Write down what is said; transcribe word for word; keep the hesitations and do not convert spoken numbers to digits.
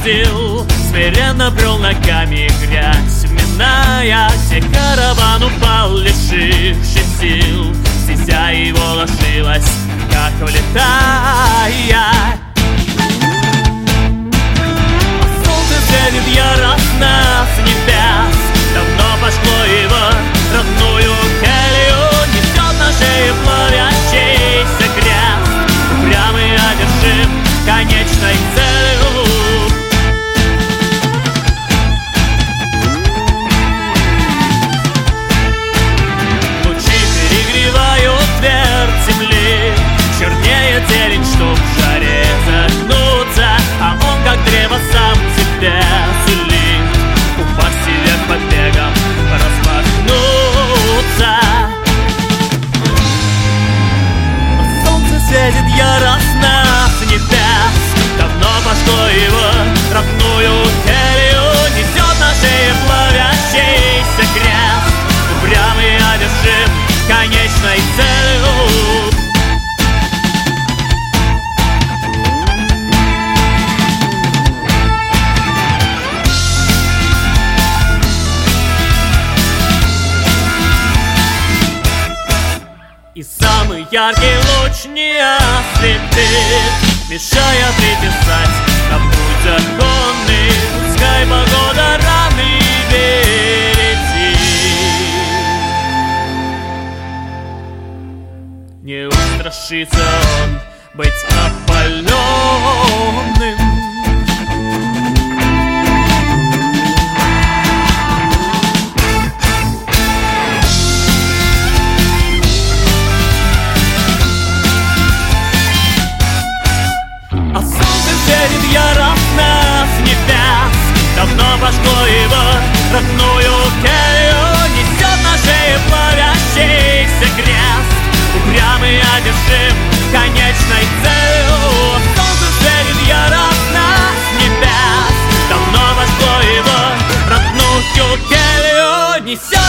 сил смиренно брел ногами грязь, вминая все караван упал, лишивший сил. Стезя его ложилась, как улетая. Солнце светит яростно с небес, давно пошло его родную келью. Несет на шее плавящийся крест, упрямый одержим конечной целью. Лучи перегревают твердь земли, чернее зелень, чтоб в жаре загнуться, а он, как древо, сам себе сулит упасть и вверх побегом распахнуться. Солнце светит яростно с небес, давно пошло его родную келью. Несет на шее плавящийся крест, упрямый одержим конечной целью. И самый яркий луч не ослепит, мешая приписать на путь законный. Пускай погода раны берети, не устрашится он быть опаленным. Светит яростно с небес, давно пошло его родную келью. Несет на шее плавящийся крест, упрямый одержим конечной целью. Солнце светит яростно с небес, давно пошло его родную келью. Несет